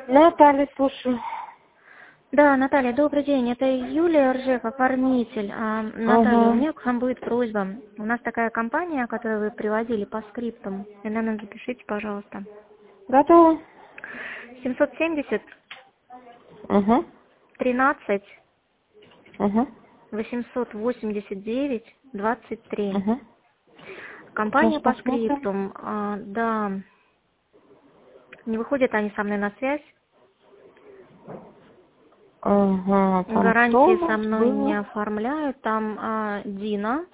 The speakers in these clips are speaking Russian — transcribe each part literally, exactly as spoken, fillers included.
Наталья, слушаю. Да, Наталья, добрый день. Это Юлия Ржев, оформитель. А, Наталья, у Угу. меня к вам будет просьба. У нас такая компания, которую вы приводили по скриптам. эн эн эн запишите, пожалуйста. Готово? семьсот семьдесят, Угу. тринадцать, Угу. восемьсот восемьдесят девять, двадцать три. Угу. Сейчас Компания по посмотрим. скриптум. А, да, не выходят они со мной на связь. Ага, там кто Гарантии у со нас мной не был? оформляют. Там а, Дина.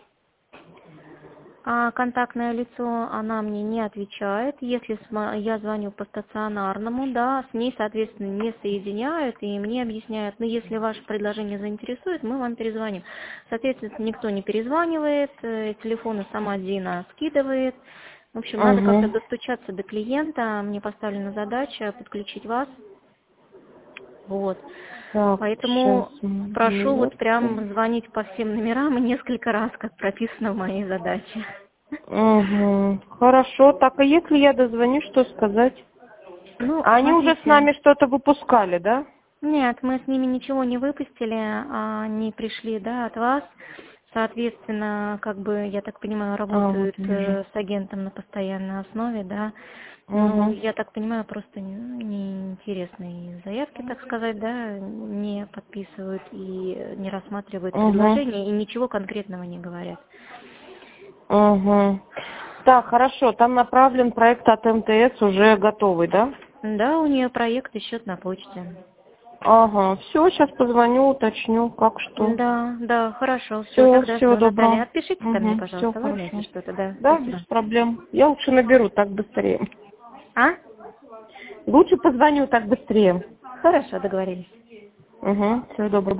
А контактное лицо, она мне не отвечает. Если сма- я звоню по стационарному, да, с ней, соответственно, не соединяют и мне объясняют, ну, если ваше предложение заинтересует, мы вам перезвоним. Соответственно, никто не перезванивает, э, телефоны сама Дина скидывает. В общем, надо как-то Угу. достучаться до клиента. Мне поставлена задача подключить вас. Вот. Так, сейчас Поэтому прошу вот минутку. прям звонить по всем номерам и несколько раз, как прописано в моей задаче. Угу. Хорошо, так, а если я дозвоню, что сказать? Ну, А они уже с смотрите, нами что-то выпускали, да? нет, мы с ними ничего не выпустили, а они пришли, да, от вас. Соответственно, как бы, я так понимаю, А, вот работают вижу. э, с агентом на постоянной основе, да. Ну, Угу. я так понимаю, просто не- неинтересные заявки, так сказать, да, не подписывают и не рассматривают Угу. предложения и ничего конкретного не говорят. Угу. Так, хорошо, там направлен проект от эм тэ эс уже готовый, да? Да, у нее проект и счет на почте. Ага, все, сейчас позвоню, уточню, как что. Да, да, хорошо, все, Все, тогда всего жду, Наталья. доброго. Отпишите ко мне, Угу, все пожалуйста, ладно, если хорошо. что-то, да, Да, без спасибо. проблем. Я лучше наберу, так быстрее. А? Лучше позвоню, так быстрее. Хорошо, договорились. Угу, всего доброго.